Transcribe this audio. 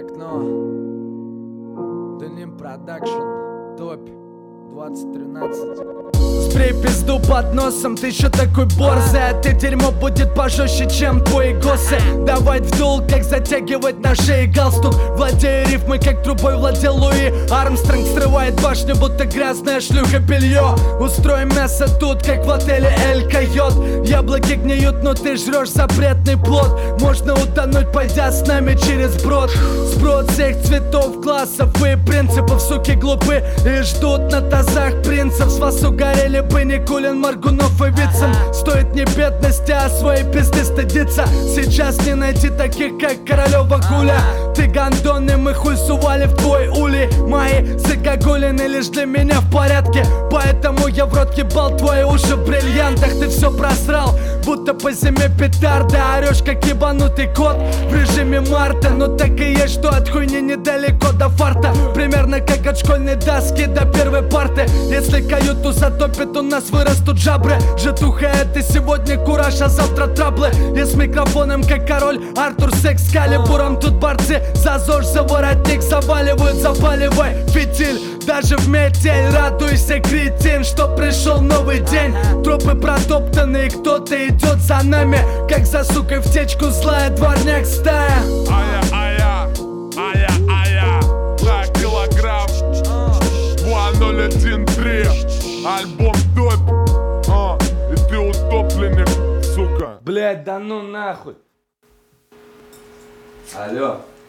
Окно. Деним Продакшн. Топь. 2013. Спрей пизду под носом, ты еще такой борзый. А ты дерьмо будет пожестче, чем твои госы. Давай в дул, как затягивать на шее галстук. Владею рифмой, как трубой владел Луи Армстронг. Срывает башню, будто грязная шлюха белье. Устроим мясо тут, как в отеле Эль Койот. Яблоки гниют, но ты жрешь запретный плод. Можно утонуть, пойдя с нами через брод. Сброд всех цветов, классов и принципов. Суки глупы и ждут на тазах принцев. С вас угорели бы Никулин, Моргунов и Вицин. Стоит не бедности, а своей пизды стыдиться. Сейчас не найти таких, как Королева Гуля. Ты гандоны, мы хуй сували в твой ули. Мои загогулины лишь для меня в порядке. Поэтому я в рот ебал твои уши в бриллиантах. Ты все просрал, будто по зиме петарда. Орешь, как ебанутый кот в режиме марта. Но так и есть, что от хуйни недалеко до фарта. Примерно как от школьной доски до первой парты. Если каюту затопит, у нас вырастут жабры. Житуха, это сегодня кураж, а завтра траблы. Я с микрофоном, как король Артур с экскалибуром. Тут борцы за ЗОЖ, за воротник заваливают. Запаливай фитиль, даже в метель. Радуйся, кретин, что пришел новый день. Тропы протоптаны, кто-то идет за нами. Как за сукой в течку злая дворняк стая. За килограмм 2013. Альбом топь. И ты утопленник, сука. Блять, да ну нахуй. Алло.